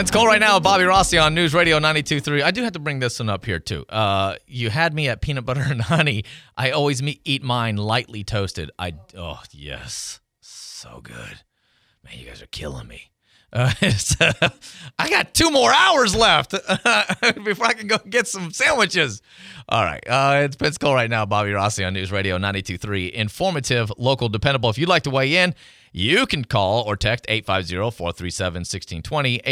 Pensacola right now, Bobby Rossi on News Radio 92.3. I do have to bring this one up here, too. You had me at peanut butter and honey. I always eat mine lightly toasted. Oh, yes. So good. Man, you guys are killing me. I got 2 more hours left before I can go get some sandwiches. All right. It's Pensacola right now, Bobby Rossi on News Radio 92.3. Informative, local, dependable. If you'd like to weigh in, you can call or text 850-437-1620,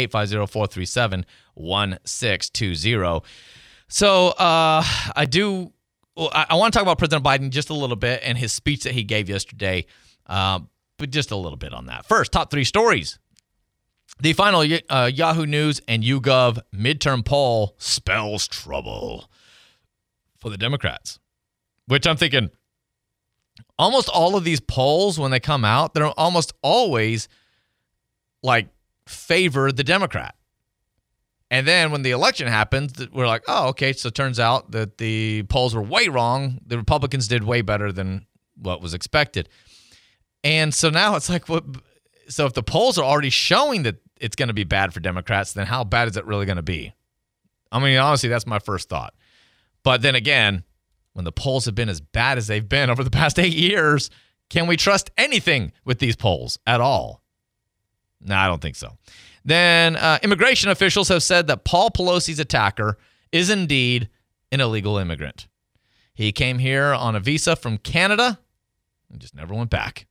850-437-1620. So I want to talk about President Biden just a little bit and his speech that he gave yesterday, but just a little bit on that. First, top 3 stories. The final Yahoo News and YouGov midterm poll spells trouble for the Democrats, which I'm thinking, almost all of these polls, when they come out, they're almost always like favor the Democrat. And then when the election happens, we're like, oh, okay, so it turns out that the polls were way wrong. The Republicans did way better than what was expected. And so now it's like, what? So if the polls are already showing that it's going to be bad for Democrats, then how bad is it really going to be? I mean, honestly, that's my first thought. But then again, when the polls have been as bad as they've been over the past 8 years, can we trust anything with these polls at all? No, I don't think so. Then immigration officials have said that Paul Pelosi's attacker is indeed an illegal immigrant. He came here on a visa from Canada and just never went back.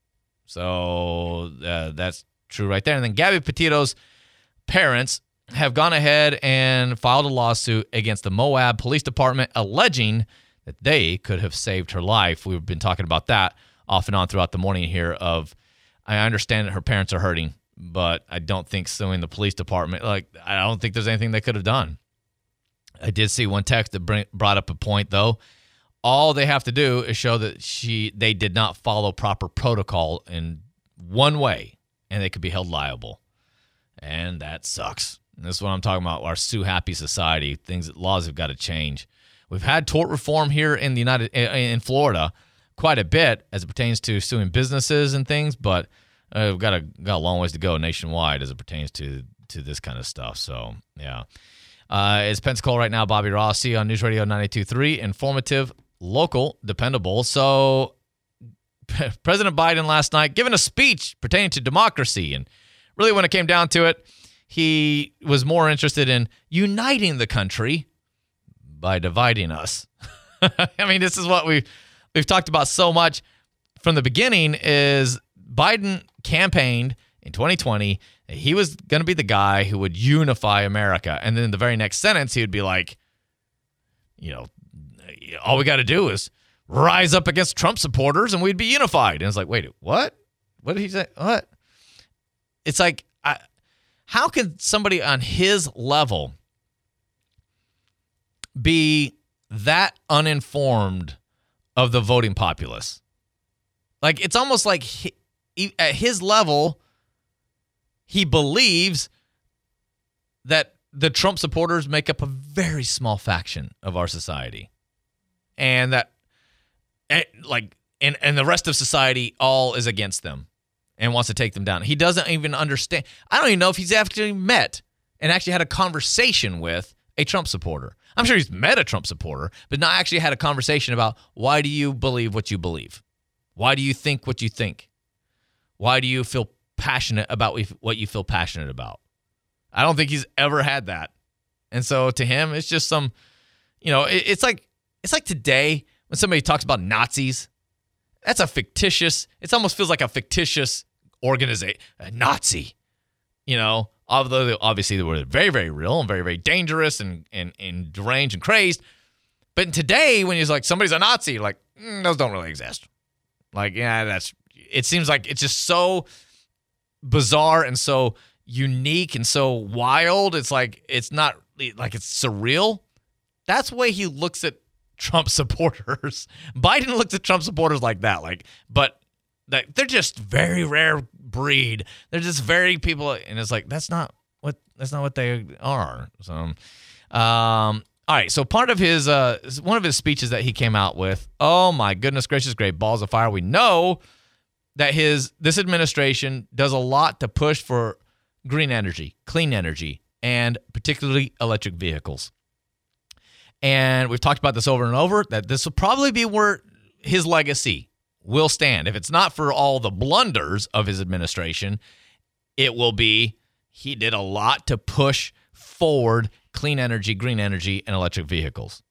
So that's true right there. And then Gabby Petito's parents have gone ahead and filed a lawsuit against the Moab Police Department, alleging that they could have saved her life. We've been talking about that off and on throughout the morning here of, I understand that her parents are hurting, but I don't think suing the police department, I don't think there's anything they could have done. I did see one text that brought up a point, though. All they have to do is show that they did not follow proper protocol in one way, and they could be held liable. And that sucks. And this is what I'm talking about, our sue-happy society. Laws have got to change. We've had tort reform here in Florida quite a bit as it pertains to suing businesses and things, but we've got a long ways to go nationwide as it pertains to this kind of stuff. So, yeah. It's Pensacola right now, Bobby Rossi on News Radio 92.3. Informative, local, dependable. So President Biden last night giving a speech pertaining to democracy, and really when it came down to it, he was more interested in uniting the country by dividing us. I mean, this is what we've talked about so much from the beginning. Is Biden campaigned in 2020 that he was going to be the guy who would unify America, and then in the very next sentence he would be like, all we got to do is rise up against Trump supporters and we'd be unified. And it's like, wait, what? What did he say? What? It's like, how can somebody on his level be that uninformed of the voting populace? Like, it's almost like at his level, he believes that the Trump supporters make up a very small faction of our society. And that, and the rest of society all is against them and wants to take them down. He doesn't even understand. I don't even know if he's actually met and actually had a conversation with a Trump supporter. I'm sure he's met a Trump supporter, but not actually had a conversation about, why do you believe what you believe? Why do you think what you think? Why do you feel passionate about what you feel passionate about? I don't think he's ever had that. And so to him, it's just some, it's like today when somebody talks about Nazis. That's a fictitious, it almost feels like a fictitious organization, a Nazi, although obviously they were very, very real and very, very dangerous and deranged and crazed. But today, when you're like, somebody's a Nazi, like, those don't really exist. Like, yeah, it seems like it's just so bizarre and so unique and so wild. It's like, it's not like it's surreal. That's the way he looks at Trump supporters. Biden looks at Trump supporters like that, but they're just very rare breed. They're just very people, and it's like that's not what they are. So, all right. So part of his one of his speeches that he came out with. Oh my goodness gracious, great balls of fire. We know that this administration does a lot to push for green energy, clean energy, and particularly electric vehicles. And we've talked about this over and over, that this will probably be where his legacy will stand. If it's not for all the blunders of his administration, it will be he did a lot to push forward clean energy, green energy, and electric vehicles.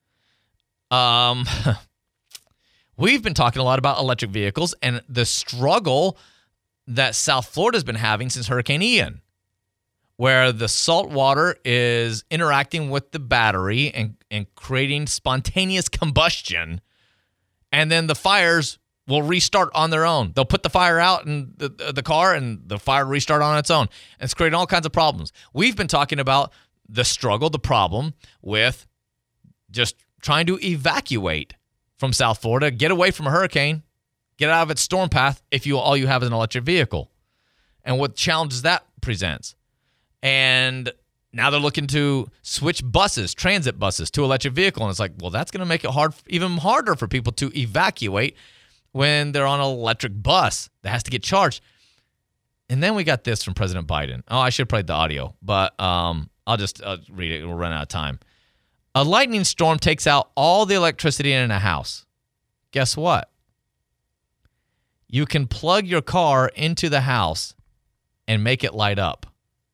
We've been talking a lot about electric vehicles and the struggle that South Florida has been having since Hurricane Ian, where the salt water is interacting with the battery and creating spontaneous combustion, and then the fires will restart on their own. They'll put the fire out in the car, and the fire restart on its own. And it's creating all kinds of problems. We've been talking about the struggle, the problem with just trying to evacuate from South Florida, get away from a hurricane, get out of its storm path if all you have is an electric vehicle, and what challenges that presents. And now they're looking to switch buses, transit buses, to electric vehicle. And it's like, well, that's going to make it even harder for people to evacuate when they're on an electric bus that has to get charged. And then we got this from President Biden. Oh, I should have played the audio, but I'll just read it. We'll run out of time. A lightning storm takes out all the electricity in a house. Guess what? You can plug your car into the house and make it light up.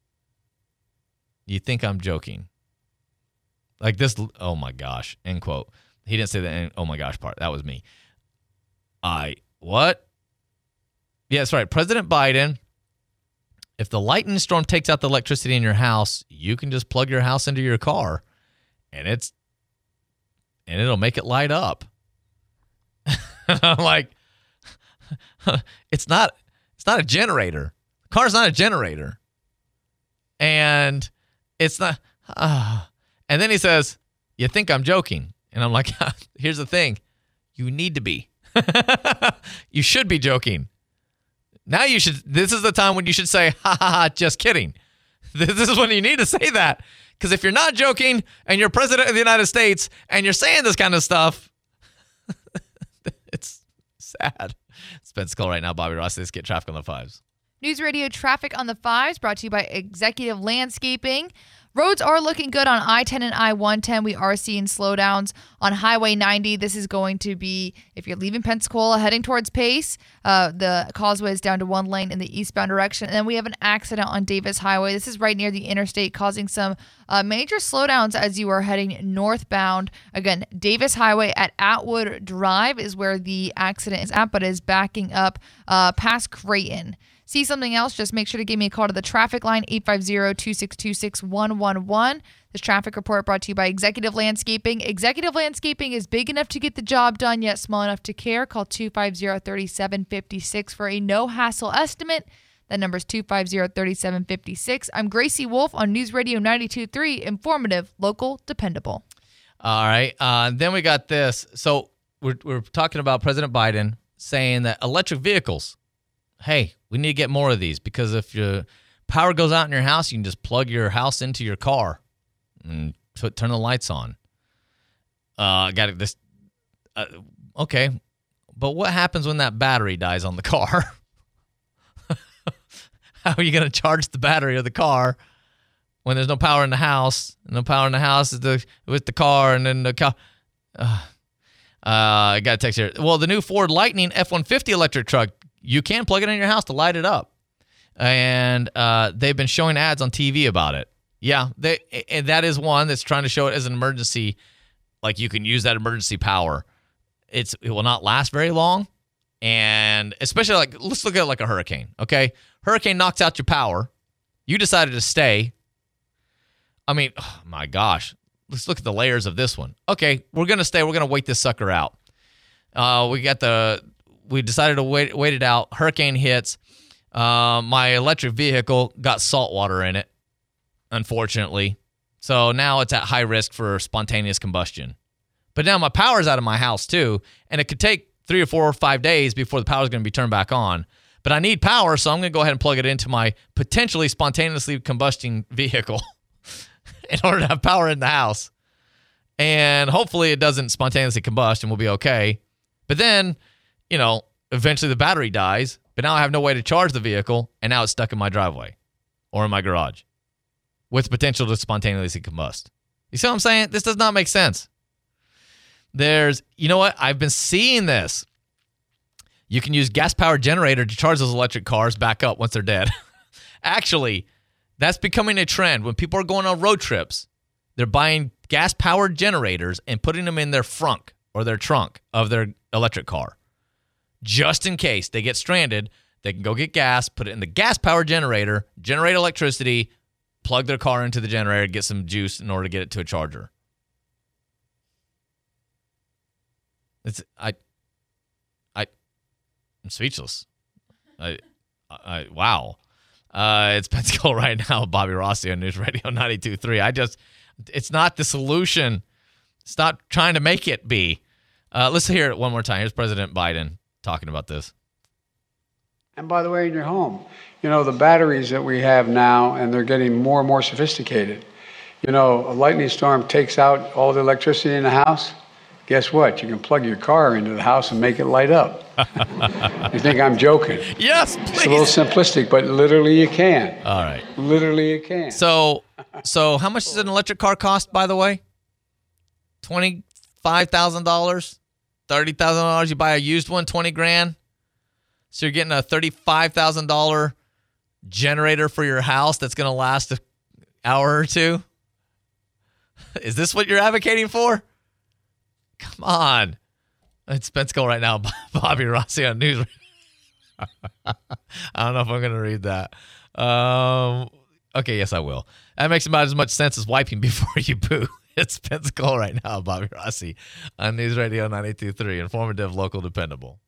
You think I'm joking? Like this, oh my gosh, end quote. He didn't say the oh my gosh part. That was me. What? Yeah, that's right. President Biden, if the lightning storm takes out the electricity in your house, you can just plug your house into your car and it'll make it light up. I'm like, it's not a generator. The car's not a generator. And it's not. And then he says, you think I'm joking. And I'm like, here's the thing. You need to be. You should be joking. Now this is the time when you should say, ha ha ha, just kidding. This is when you need to say that. Because if you're not joking and you're president of the United States and you're saying this kind of stuff, it's sad. It's Ben Skull right now, Bobby Ross. Let's get traffic on the fives. News Radio Traffic on the Fives brought to you by Executive Landscaping. Roads are looking good on I-10 and I-110. We are seeing slowdowns on Highway 90. This is going to be, if you're leaving Pensacola heading towards Pace, the causeway is down to one lane in the eastbound direction. And then we have an accident on Davis Highway. This is right near the interstate, causing some major slowdowns as you are heading northbound. Again, Davis Highway at Atwood Drive is where the accident is at, but is backing up past Creighton. See something else? Just make sure to give me a call to the traffic line, 850-262-6111. This traffic report brought to you by Executive Landscaping. Executive Landscaping is big enough to get the job done, yet small enough to care. Call 250-3756 for a no-hassle estimate. That number is 250-3756. I'm Gracie Wolf on News Radio 92.3, informative, local, dependable. All right. Then we got this. So we're talking about President Biden saying that electric vehicles, hey, we need to get more of these because if your power goes out in your house, you can just plug your house into your car and turn the lights on. Got this. Okay, but what happens when that battery dies on the car? How are you going to charge the battery of the car when there's no power in the house? No power in the house is with the car, and then the car. I got a text here. Well, the new Ford Lightning F-150 electric truck, you can plug it in your house to light it up. And they've been showing ads on TV about it. Yeah, and that is one that's trying to show it as an emergency, like you can use that emergency power. It will not last very long. And especially let's look at it like a hurricane, okay? Hurricane knocks out your power. You decided to stay. I mean, oh my gosh. Let's look at the layers of this one. Okay, we're going to stay. We're going to wait this sucker out. We decided to wait it out. Hurricane hits. My electric vehicle got salt water in it, unfortunately. So now it's at high risk for spontaneous combustion. But now my power's out of my house too, and it could take 3 or 4 or 5 days before the power's going to be turned back on. But I need power, so I'm going to go ahead and plug it into my potentially spontaneously combusting vehicle in order to have power in the house. And hopefully it doesn't spontaneously combust and we'll be okay. But then, eventually the battery dies, but now I have no way to charge the vehicle, and now it's stuck in my driveway or in my garage. with potential to spontaneously combust. You see what I'm saying? This does not make sense. You know what? I've been seeing this. You can use gas-powered generator to charge those electric cars back up once they're dead. Actually, that's becoming a trend. When people are going on road trips, they're buying gas-powered generators and putting them in their frunk or their trunk of their electric car. Just in case they get stranded, they can go get gas, put it in the gas-powered generator, generate electricity, plug their car into the generator, get some juice in order to get it to a charger. I'm speechless. Wow. It's Pensacola right now. Bobby Rossi on News Radio 92.3. It's not the solution. Stop trying to make it be. Let's hear it one more time. Here's President Biden talking about this. And by the way, in your home, the batteries that we have now, and they're getting more and more sophisticated. A lightning storm takes out all the electricity in the house. Guess what? You can plug your car into the house and make it light up. You think I'm joking? Yes, please. It's a little simplistic, but literally you can. All right. Literally you can. So how much does an electric car cost, by the way? $25,000? $30,000? You buy a used one, $20,000? So you're getting a $35,000 generator for your house that's going to last an hour or two? Is this what you're advocating for? Come on. It's Pensacola right now. Bobby Rossi on News. I don't know if I'm going to read that. Okay, yes, I will. That makes about as much sense as wiping before you poo. It's Pensacola right now. Bobby Rossi on News Radio 92.3. Informative, local, dependable.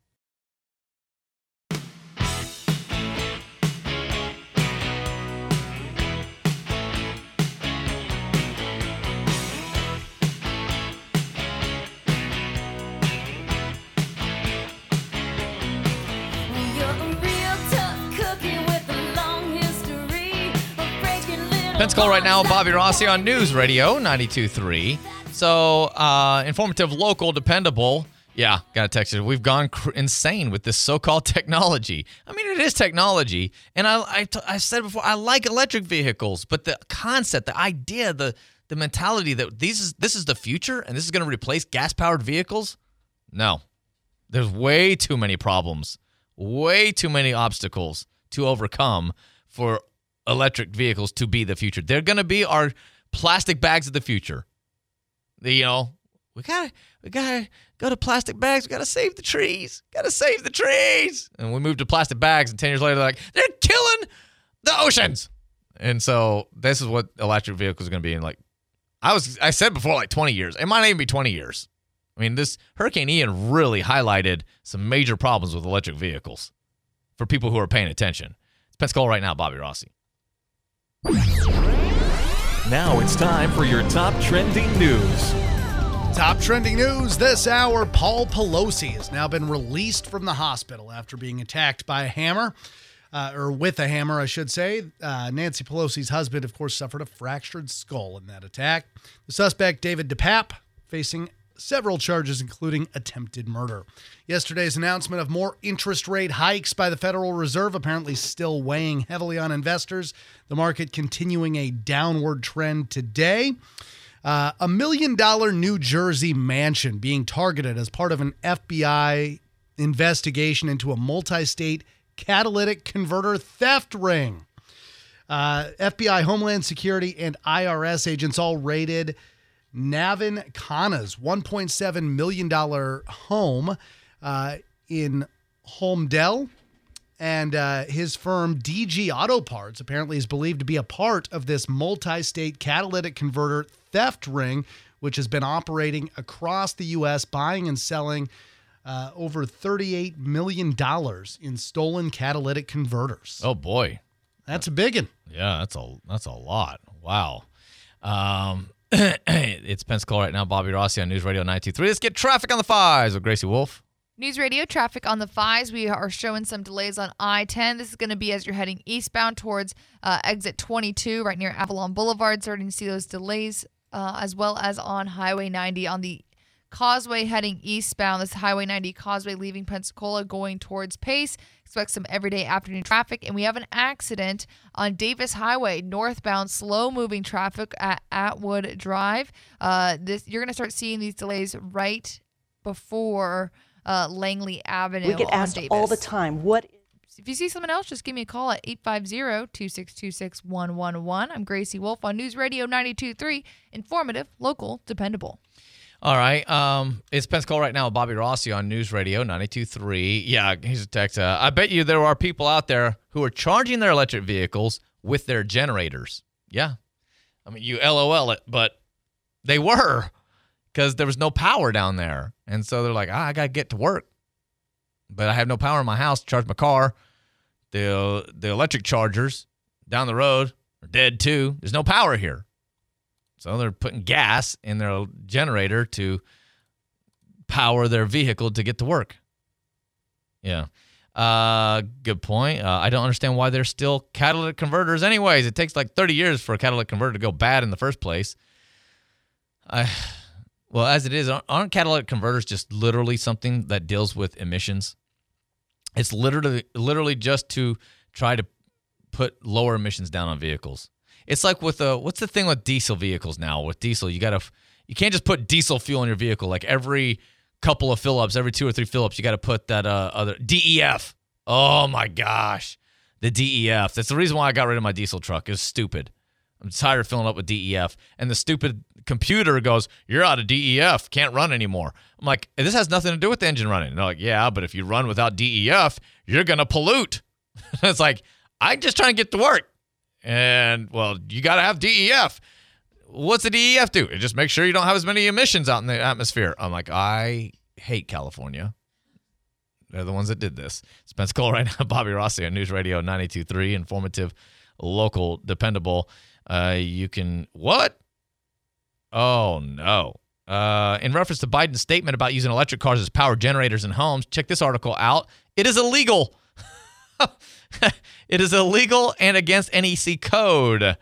Pensacola right now, Bobby Rossi on News Radio 92.3. So, informative, local, dependable. Yeah, got a text here. We've gone insane with this so-called technology. I mean, it is technology. And I said before, I like electric vehicles. But the concept, the idea, the mentality that this is the future and this is going to replace gas-powered vehicles? No. There's way too many problems, way too many obstacles to overcome for electric vehicles to be the future. They're going to be our plastic bags of the future. We gotta go to plastic bags. We gotta save the trees. And we move to plastic bags, and 10 years later, they're like, they're killing the oceans. And so this is what electric vehicles are going to be in. Like I said before, like 20 years. It might not even be 20 years. I mean, this Hurricane Ian really highlighted some major problems with electric vehicles for people who are paying attention. It's Pensacola right now, Bobby Rossi. Now it's time for your top trending news. Top trending news this hour. Paul Pelosi has now been released from the hospital after being attacked by a hammer, or with a hammer, I should say. Nancy Pelosi's husband, of course, suffered a fractured skull in that attack. The suspect, David DePape, facing several charges, including attempted murder. Yesterday's announcement of more interest rate hikes by the Federal Reserve apparently still weighing heavily on investors. The market continuing a downward trend today. $1 million New Jersey mansion being targeted as part of an FBI investigation into a multi-state catalytic converter theft ring. FBI, Homeland Security, and IRS agents all raided Navin Khanna's $1.7 million home in Holmdel. And his firm, DG Auto Parts, apparently is believed to be a part of this multi-state catalytic converter theft ring, which has been operating across the U.S., buying and selling over $38 million in stolen catalytic converters. Oh, boy. That's a big one. Yeah, that's a lot. Wow. It's Pensacola right now. Bobby Rossi on News Radio 92.3. Let's get traffic on the 5s with Gracie Wolf. News Radio traffic on the 5s. We are showing some delays on I-10. This is going to be as you're heading eastbound towards exit 22 right near Avalon Boulevard. Starting to see those delays as well as on Highway 90 on the Causeway heading eastbound. This is Highway 90 Causeway leaving Pensacola going towards Pace. Expect some everyday afternoon traffic. And we have an accident on Davis Highway, northbound, slow-moving traffic at Atwood Drive. You're going to start seeing these delays right before Langley Avenue. We get asked Davis all the time, if you see someone else, just give me a call at 850-262-6111. I'm Gracie Wolf on News Radio 92.3. Informative, local, dependable. All right. It's Pensacola right now with Bobby Rossi on News Radio 92.3. Yeah, here's a text. I bet you there are people out there who are charging their electric vehicles with their generators. Yeah. I mean, you LOL it, but they were because there was no power down there. And so they're like, I got to get to work. But I have no power in my house to charge my car. The electric chargers down the road are dead too. There's no power here. So they're putting gas in their generator to power their vehicle to get to work. Yeah. Good point. I don't understand why they're still catalytic converters anyways. It takes like 30 years for a catalytic converter to go bad in the first place. Well, as it is, aren't catalytic converters just literally something that deals with emissions? It's literally just to try to put lower emissions down on vehicles. It's like with what's the thing with diesel vehicles now? With diesel, you can't just put diesel fuel in your vehicle. Like every couple of fill-ups, every 2 or 3 fill-ups, you got to put that other DEF. Oh my gosh, the DEF. That's the reason why I got rid of my diesel truck. It's stupid. I'm tired of filling up with DEF. And the stupid computer goes, you're out of DEF, can't run anymore. I'm like, this has nothing to do with the engine running. And they're like, yeah, but if you run without DEF, you're going to pollute. It's like, I'm just trying to get to work. And, well, you got to have DEF. What's the DEF do? It just makes sure you don't have as many emissions out in the atmosphere. I'm like, I hate California. They're the ones that did this. It's Pensacola right now. Bobby Rossi on News Radio 92.3. Informative, local, dependable. You can, what? Oh, no. In reference to Biden's statement about using electric cars as power generators in homes, check this article out. It is illegal. It is illegal and against NEC code.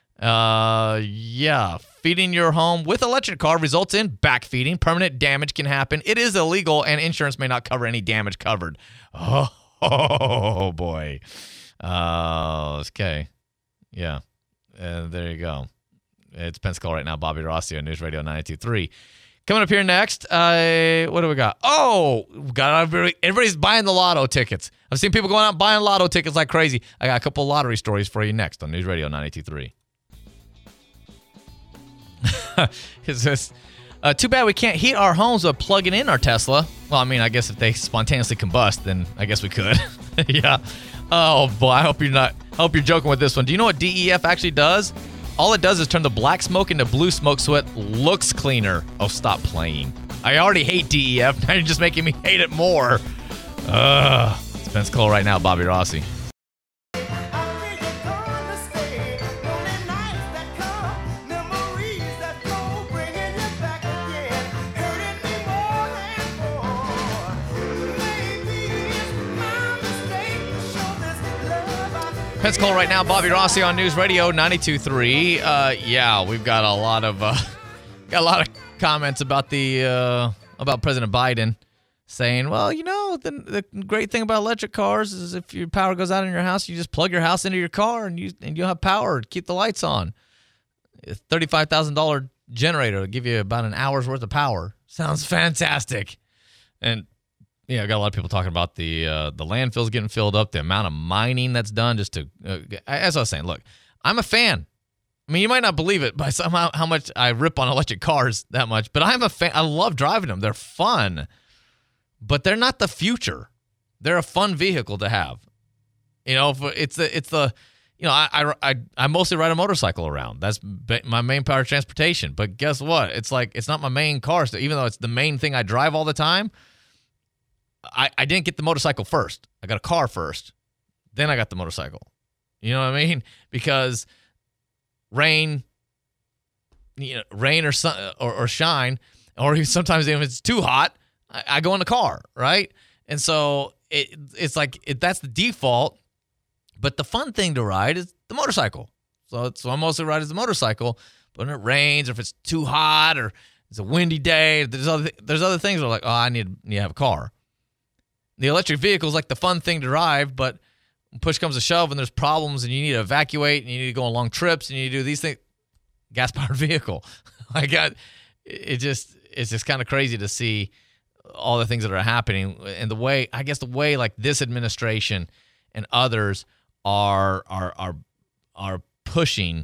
Yeah. Feeding your home with electric car results in backfeeding. Permanent damage can happen. It is illegal, and insurance may not cover any damage covered. Oh boy. Okay. Yeah. There you go. It's Pensacola right now. Bobby Rossi on News Radio 92.3. Coming up here next, what do we got? Oh, everybody's buying the lotto tickets. I've seen people going out buying lotto tickets like crazy. I got a couple lottery stories for you next on News Radio 92.3. Is this too bad we can't heat our homes by plugging in our Tesla? Well, I mean, I guess if they spontaneously combust, then I guess we could. Yeah. Oh boy, I hope you're joking with this one. Do you know what DEF actually does? All it does is turn the black smoke into blue smoke so it looks cleaner. Oh, stop playing. I already hate DEF. Now you're just making me hate it more. It's Pensacola right now, Bobby Rossi. Pensacola right now, Bobby Rossi on News Radio 92.3. Yeah, we've got a lot of comments about about President Biden saying, well, you know, the great thing about electric cars is if your power goes out in your house, you just plug your house into your car and you'll have power to keep the lights on. A $35,000 generator will give you about an hour's worth of power. Sounds fantastic. And yeah, I got a lot of people talking about the landfills getting filled up, the amount of mining that's done just to, as I was saying, look, I'm a fan. I mean, you might not believe it by somehow how much I rip on electric cars that much, but I'm a fan. I love driving them. They're fun, but they're not the future. They're a fun vehicle to have. You know, it's the, you know, I mostly ride a motorcycle around. That's my main power of transportation. But guess what? It's like, it's not my main car. So even though it's the main thing I drive all the time, I didn't get the motorcycle first. I got a car first. Then I got the motorcycle. You know what I mean? Because rain or sun or shine, or even sometimes if it's too hot, I go in the car, right? And so it's like that's the default. But the fun thing to ride is the motorcycle. So I mostly ride as the motorcycle. But when it rains or if it's too hot or It's a windy day. There's other things where like, oh, I need to have a car. The electric vehicle is like the fun thing to drive, but when push comes to shove and there's problems and you need to evacuate and you need to go on long trips and you need to do these things, gas-powered vehicle. It's just kind of crazy to see all the things that are happening and the way like this administration and others are pushing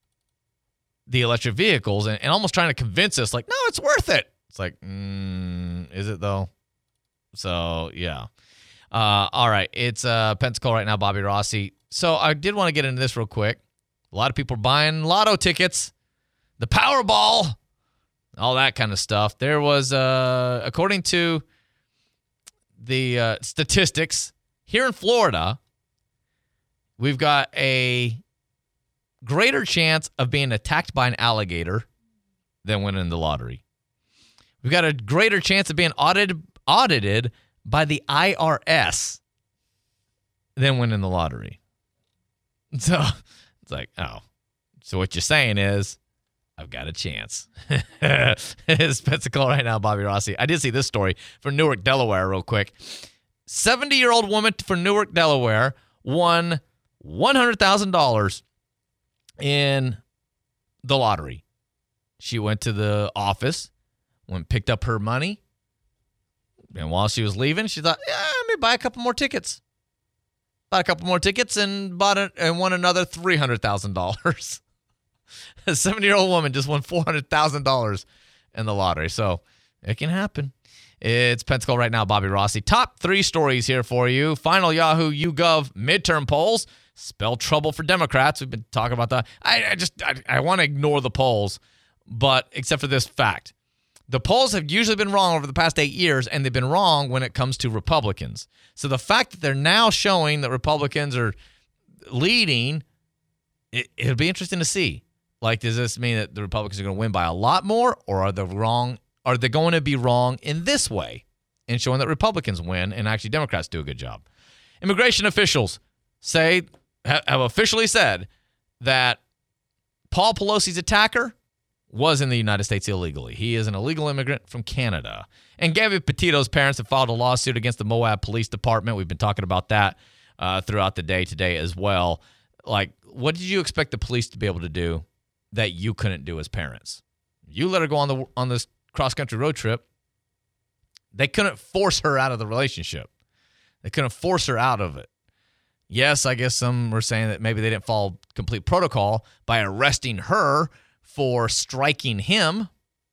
the electric vehicles and almost trying to convince us like, no, it's worth it. It's like, is it though? So, yeah. All right. It's Pensacola right now, Bobby Rossi. So I did want to get into this real quick. A lot of people are buying lotto tickets, the Powerball, all that kind of stuff. There was, according to the statistics, here in Florida, we've got a greater chance of being attacked by an alligator than winning the lottery. We've got a greater chance of being audited by the IRS than winning the lottery. So it's like, oh, so what you're saying is I've got a chance. It's Pensacola right now, Bobby Rossi. I did see this story from Newark, Delaware, real quick. 70-year-old woman from Newark, Delaware won $100,000 in the lottery. She went to the office, picked up her money, and while she was leaving, she thought, let me buy a couple more tickets. Bought a couple more tickets and won another $300,000. A 70-year-old woman just won $400,000 in the lottery. So it can happen. It's Pensacola right now, Bobby Rossi. Top 3 stories here for you. Final Yahoo YouGov midterm polls spell trouble for Democrats. We've been talking about that. I want to ignore the polls, but except for this fact. The polls have usually been wrong over the past 8 years, and they've been wrong when it comes to Republicans. So the fact that they're now showing that Republicans are leading, it'll be interesting to see. Like, does this mean that the Republicans are going to win by a lot more, or are they wrong? Are they going to be wrong in this way in showing that Republicans win and actually Democrats do a good job? Immigration officials have officially said that Paul Pelosi's attacker was in the United States illegally. He is an illegal immigrant from Canada. And Gabby Petito's parents have filed a lawsuit against the Moab Police Department. We've been talking about that throughout the day today as well. Like, what did you expect the police to be able to do that you couldn't do as parents? You let her go on this cross-country road trip. They couldn't force her out of the relationship. They couldn't force her out of it. Yes, I guess some were saying that maybe they didn't follow complete protocol by arresting her for striking him.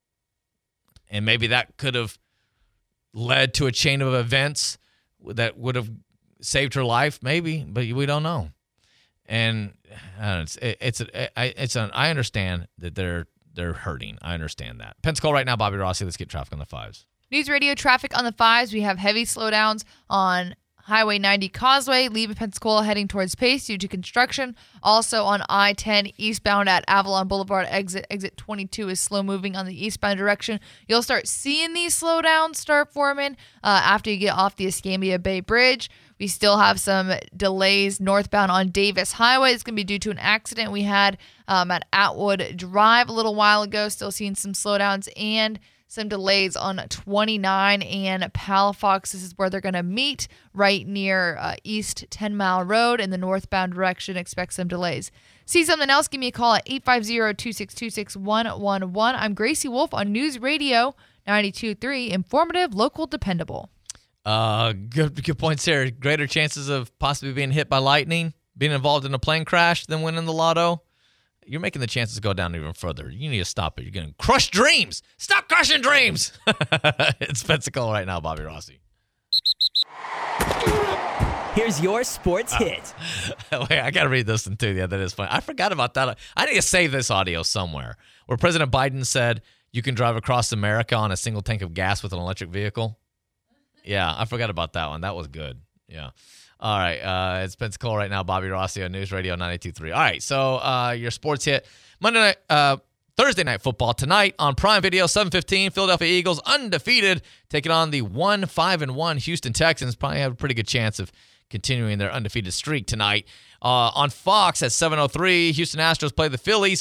And maybe that could have led to a chain of events that would have saved her life, maybe, but we don't know. And I understand that they're hurting. I understand that. Pensacola right now, Bobby Rossi. Let's get traffic on the 5s. News Radio traffic on the 5s. We have heavy slowdowns on Highway 90 Causeway, leaving Pensacola heading towards Pace due to construction. Also on I-10 eastbound at Avalon Boulevard exit 22 is slow moving on the eastbound direction. You'll start seeing these slowdowns start forming after you get off the Escambia Bay Bridge. We still have some delays northbound on Davis Highway. It's going to be due to an accident we had at Atwood Drive a little while ago. Still seeing some slowdowns and some delays on 29 and Palafox. This is where they're going to meet right near East 10 Mile Road in the northbound direction. Expect some delays. See something else? Give me a call at 850-262-6111. I'm Gracie Wolf on News Radio 92.3. Informative, local, dependable. Good points here. Greater chances of possibly being hit by lightning, being involved in a plane crash than winning the lotto. You're making the chances go down even further. You need to stop it. You're going to crush dreams. Stop crushing dreams. It's Pensacola right now, Bobby Rossi. Here's your sports hit. Wait, I got to read this one too. Yeah, that is funny. I forgot about that. I need to save this audio somewhere where President Biden said you can drive across America on a single tank of gas with an electric vehicle. Yeah, I forgot about that one. That was good. Yeah. All right, it's Pensacola right now, Bobby Rossi on News Radio 92.3. All right, so your sports hit. Thursday night football tonight on Prime Video, 7:15. Philadelphia Eagles undefeated, taking on the 1-5-1 Houston Texans. Probably have a pretty good chance of continuing their undefeated streak tonight. On Fox at 7:03, Houston Astros play the Phillies.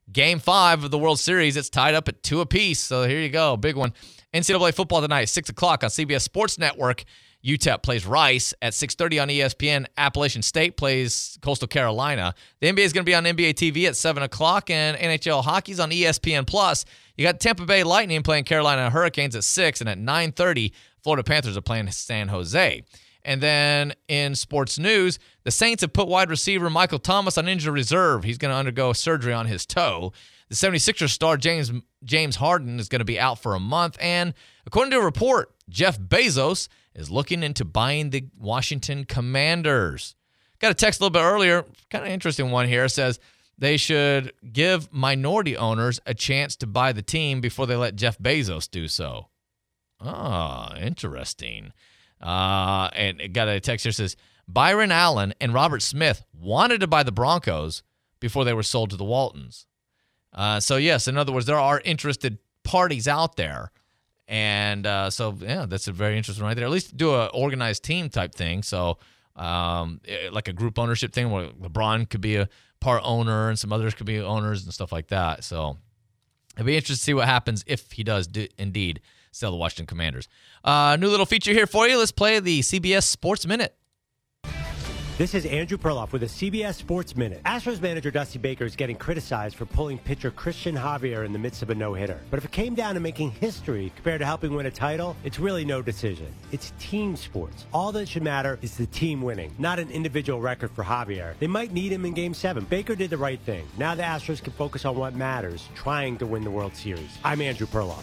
Game 5 of the World Series, it's tied up at 2 apiece. So here you go, big one. NCAA football tonight, 6 o'clock on CBS Sports Network. UTEP plays Rice at 6:30 on ESPN. Appalachian State plays Coastal Carolina. The NBA is going to be on NBA TV at 7 o'clock, and NHL hockey's on ESPN+. You got Tampa Bay Lightning playing Carolina Hurricanes at 6, and at 9:30, Florida Panthers are playing San Jose. And then in sports news, the Saints have put wide receiver Michael Thomas on injured reserve. He's going to undergo surgery on his toe. The 76ers star James Harden is going to be out for a month. And according to a report, Jeff Bezos is looking into buying the Washington Commanders. Got a text a little bit earlier, kind of interesting one here. It says they should give minority owners a chance to buy the team before they let Jeff Bezos do so. Ah, interesting. And it got a text here that says Byron Allen and Robert Smith wanted to buy the Broncos before they were sold to the Waltons. So, yes, in other words, there are interested parties out there. And so, yeah, that's a very interesting right there. At least do an organized team type thing. So, like a group ownership thing where LeBron could be a part owner and some others could be owners and stuff like that. So, it'll be interesting to see what happens if he does indeed sell the Washington Commanders. New little feature here for you. Let's play the CBS Sports Minute. This is Andrew Perloff with a CBS Sports Minute. Astros manager Dusty Baker is getting criticized for pulling pitcher Christian Javier in the midst of a no-hitter. But if it came down to making history compared to helping win a title, it's really no decision. It's team sports. All that should matter is the team winning, not an individual record for Javier. They might need him in Game 7. Baker did the right thing. Now the Astros can focus on what matters, trying to win the World Series. I'm Andrew Perloff.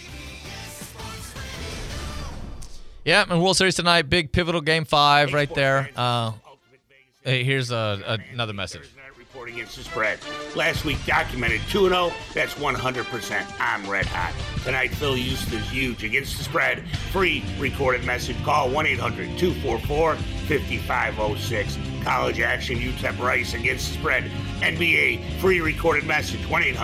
Yeah, and World Series tonight, big pivotal Game 5 right there. Hey, here's another message. Reporting against the spread. Last week documented 2-0. That's 100%. I'm red hot. Tonight, Phil Houston is huge against the spread. Free recorded message. Call 1-800-244-5506. College action. UTEP Rice against the spread. NBA free recorded message.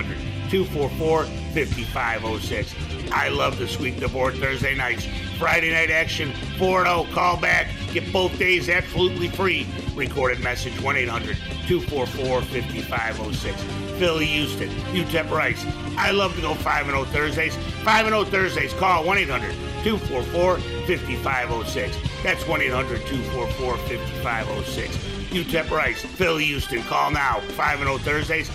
1-800-244-5506. I love to sweep the board Thursday nights. Friday night action, 4-0, call back. Get both days absolutely free. Recorded message, 1-800-244-5506. Philly Houston, UTEP Rice. I love to go 5-0 Thursdays. 5-0 Thursdays, call 1-800-244-5506. That's 1-800-244-5506. UTEP Rice, Philly Houston, call now. 5-0 Thursdays,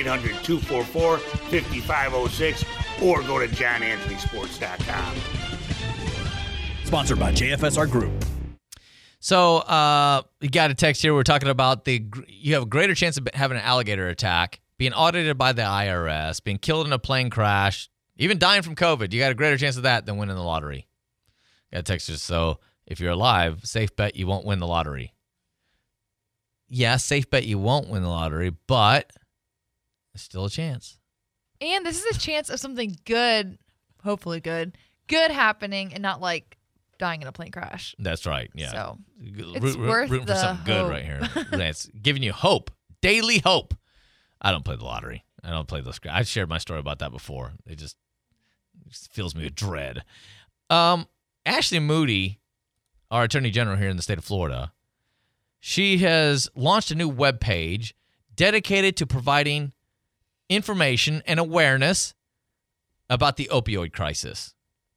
1-800-244-5506. Or go to JohnAnthonySports.com. Sponsored by JFSR Group. So you got a text here. We're talking about you have a greater chance of having an alligator attack, being audited by the IRS, being killed in a plane crash, even dying from COVID. You got a greater chance of that than winning the lottery. Got a text here. So if you're alive, safe bet you won't win the lottery. Yeah, safe bet you won't win the lottery, but there's still a chance. And this is a chance of something good, hopefully good happening and not like dying in a plane crash. That's right. Yeah. So it's worth rooting the for something good right here. That's giving you hope, daily hope. I don't play the lottery. I don't play those. I've shared my story about that before. It just fills me with dread. Ashley Moody, our Attorney General here in the state of Florida, she has launched a new webpage dedicated to providing information and awareness about the opioid crisis.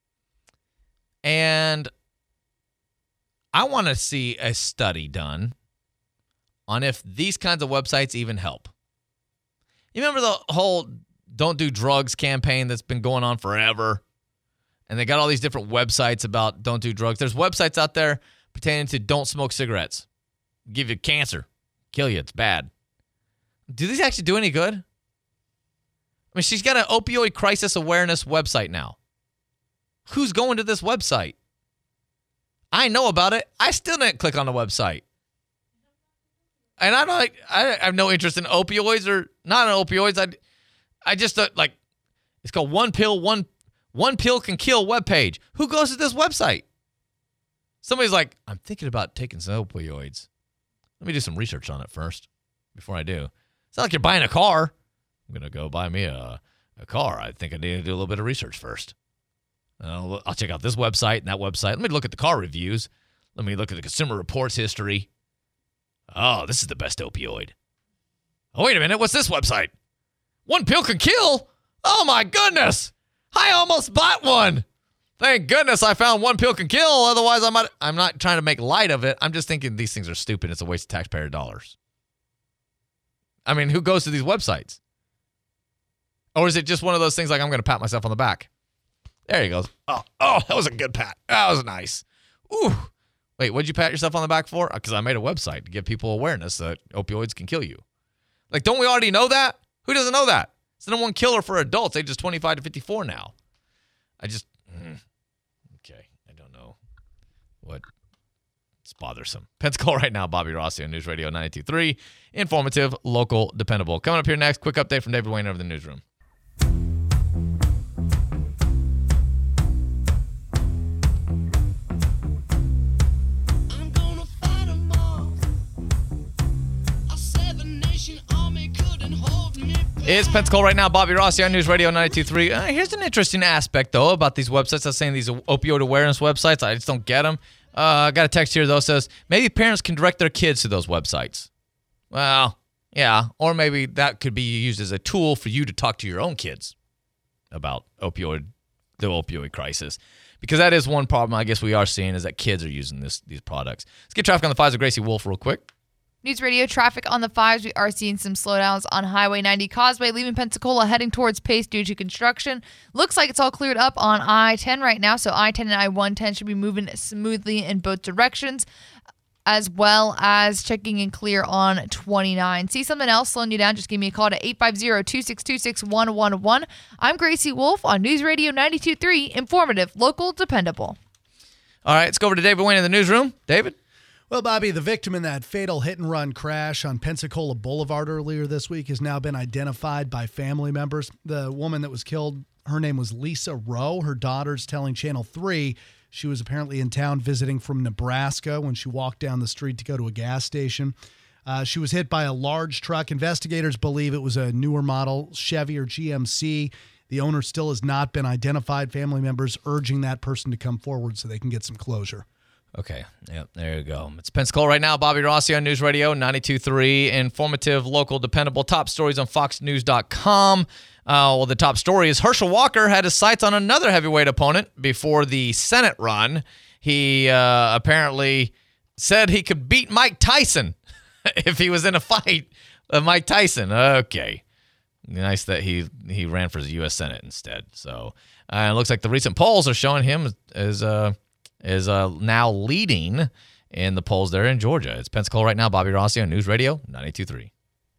And I want to see a study done on if these kinds of websites even help. You remember the whole Don't Do Drugs campaign that's been going on forever? And they got all these different websites about don't do drugs. There's websites out there pertaining to don't smoke cigarettes. Give you cancer. Kill you. It's bad. Do these actually do any good? I mean, she's got an opioid crisis awareness website now. Who's going to this website? I know about it. I still didn't click on the website. And I have no interest in opioids or not in opioids. I just like, it's called One Pill Can Kill webpage. Who goes to this website? Somebody's like, I'm thinking about taking some opioids. Let me do some research on it first before I do. It's not like you're buying a car. I'm going to go buy me a car. I think I need to do a little bit of research first. I'll check out this website and that website. Let me look at the car reviews. Let me look at the Consumer Reports history. Oh, this is the best opioid. Oh, wait a minute. What's this website? 1 pill can kill? Oh, my goodness. I almost bought one. Thank goodness I found 1 pill can kill. Otherwise, I'm not trying to make light of it. I'm just thinking these things are stupid. It's a waste of taxpayer dollars. I mean, who goes to these websites? Or is it just one of those things like I'm going to pat myself on the back? There you go. Oh, that was a good pat. That was nice. Ooh. Wait, what'd you pat yourself on the back for? Because I made a website to give people awareness that opioids can kill you. Like, don't we already know that? Who doesn't know that? It's the #1 killer for adults, ages 25 to 54 now. Okay, I don't know what. It's bothersome. Pensacola right now, Bobby Rossi on News Radio 92.3. Informative, local, dependable. Coming up here next, quick update from David Wayne over the newsroom. It's Pensacola right now. Bobby Rossi on News Radio 92.3. Here's an interesting aspect, though, about these websites. I was saying these opioid awareness websites. I just don't get them. I got a text here, though, says maybe parents can direct their kids to those websites. Well, yeah. Or maybe that could be used as a tool for you to talk to your own kids about the opioid crisis. Because that is one problem I guess we are seeing is that kids are using these products. Let's get traffic on the 5s with Gracie Wolf real quick. News Radio traffic on the 5s. We are seeing some slowdowns on Highway 90 Causeway, leaving Pensacola heading towards Pace due to construction. Looks like it's all cleared up on I-10 right now, so I-10 and I-110 should be moving smoothly in both directions, as well as checking and clear on 29. See something else slowing you down? Just give me a call to 850-262-6111. I'm Gracie Wolf on News Radio 92.3, informative, local, dependable. All right, let's go over to David Wayne in the newsroom. David? Well, Bobby, the victim in that fatal hit-and-run crash on Pensacola Boulevard earlier this week has now been identified by family members. The woman that was killed, her name was Lisa Rowe. Her daughter's telling Channel 3 she was apparently in town visiting from Nebraska when she walked down the street to go to a gas station. She was hit by a large truck. Investigators believe it was a newer model, Chevy or GMC. The owner still has not been identified. Family members urging that person to come forward so they can get some closure. Okay. Yep. There you go. It's Pensacola right now. Bobby Rossi on News Radio 92.3. Informative, local, dependable. Top stories on FoxNews.com. Well, the top story is Herschel Walker had his sights on another heavyweight opponent before the Senate run. He apparently said he could beat Mike Tyson if he was in a fight with Mike Tyson. Okay. Nice that he ran for the U.S. Senate instead. So it looks like the recent polls are showing him as now leading in the polls there in Georgia. It's Pensacola right now. Bobby Rossi on News Radio 92.3.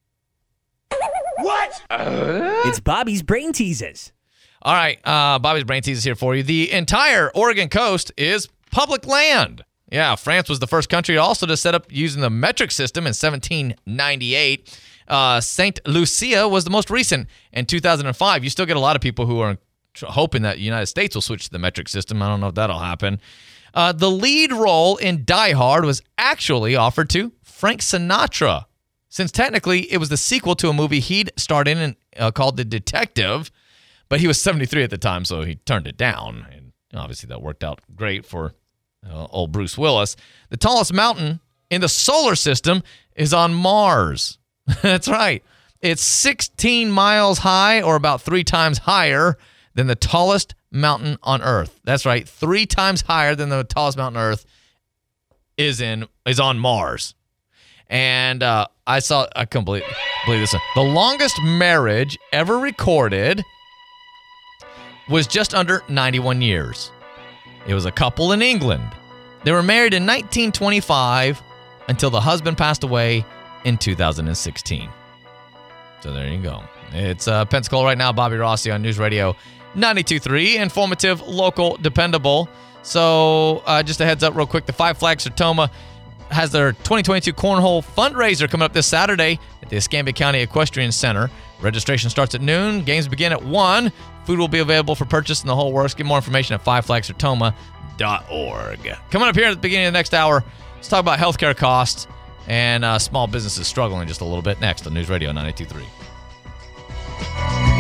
What? It's Bobby's Brain Teases. All right, Bobby's Brain Teases here for you. The entire Oregon coast is public land. Yeah, France was the first country also to set up using the metric system in 1798. St. Lucia was the most recent in 2005. You still get a lot of people who are hoping that the United States will switch to the metric system. I don't know if that'll happen. The lead role in Die Hard was actually offered to Frank Sinatra, since technically it was the sequel to a movie he'd starred in called The Detective, but he was 73 at the time, so he turned it down. And obviously that worked out great for old Bruce Willis. The tallest mountain in the solar system is on Mars. That's right. It's 16 miles high, or about 3 times higher than the tallest mountain on Earth. That's right, 3 times higher than the tallest mountain on Earth is on Mars. And I couldn't believe this. The longest marriage ever recorded was just under 91 years. It was a couple in England. They were married in 1925 until the husband passed away in 2016. So there you go. It's Pensacola right now. Bobby Rossi on News Radio 92.3. Informative, local, dependable. So just a heads up real quick. The Five Flags Sertoma has their 2022 Cornhole fundraiser coming up this Saturday at the Escambia County Equestrian Center. Registration starts at noon. Games begin at 1. Food will be available for purchase in the whole works. Get more information at fiveflagsertoma.org. Coming up here at the beginning of the next hour, let's talk about healthcare costs and small businesses struggling just a little bit next on News Radio 92.3.